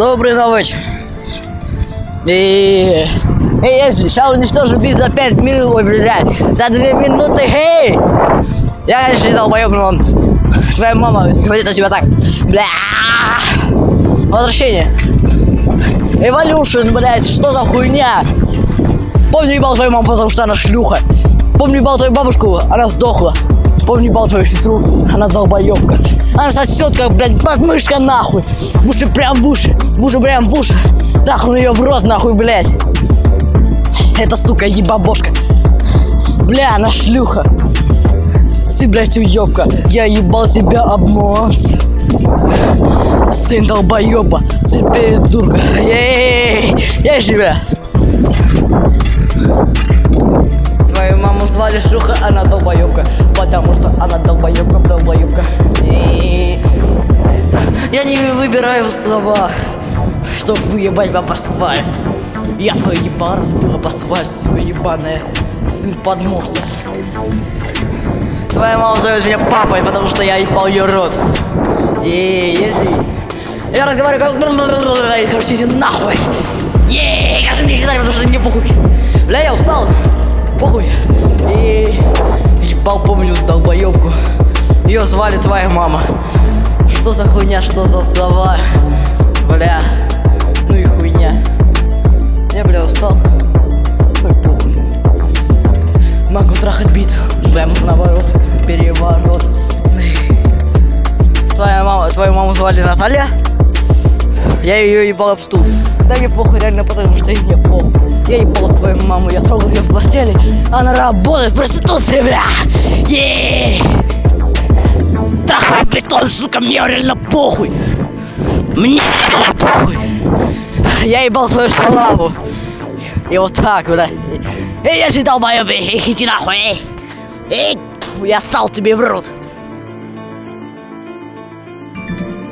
Доброй ночи. Эй, если сейчас уничтожу бит за 5 минут, ой, блядь, за 2 минуты, эй! Я, конечно, не долбоёб, но твоя мама говорит о тебе так, бля. Возвращение. Evolution, блядь, что за хуйня? Помню, ебал твою маму, потому что она шлюха. Помню, ебал твою бабушку, она сдохла. Помню, ебал твою сестру, она долбоёбка. Она сосёт, как, блядь, подмышка, нахуй. В уши, прям в уши, прям в уши. Трахну её в рот, нахуй, блядь. Это, сука, ебабошка. Бля, она шлюха. Ты, блядь, уёбка. Я ебал тебя об нос. Сын долбоёба, сын передурка. Ей, я тебя. Твою маму звали шлюха, она долбоёбка. Потому что она долбоёбка. Я не выбираю слова, чтоб выебать об асфальт. Я твою ебал разбил об асфальт, сука ебаная. Сын под мостом. Твоя мама зовет меня папой, потому что я ебал ее рот. Ежи. Я разговариваю как... Короче, иди нахуй. Кажи мне сюда, потому что мне похуй. Бля, я устал. Похуй. Ебал, помню долбоёбку. Ее звали твоя мама. Что за хуйня, что за слова? Бля. Ну и хуйня. Я, бля, устал. Ой, похуй. Могу трахать бит. Бля, наоборот. Переворот. Твою маму звали Наталья. Я ее ебал об стул. Да мне похуй, реально, потому что мне похуй. Я ебал твою маму, я трогал ее в постели. Она работает в проституции, бля. Трахай бетон, сука, мне реально похуй. Мне реально похуй. Я ебал твою шалаву. И вот так, бля. Я же долбоёб, иди нахуй. Я ссал тебе в рот.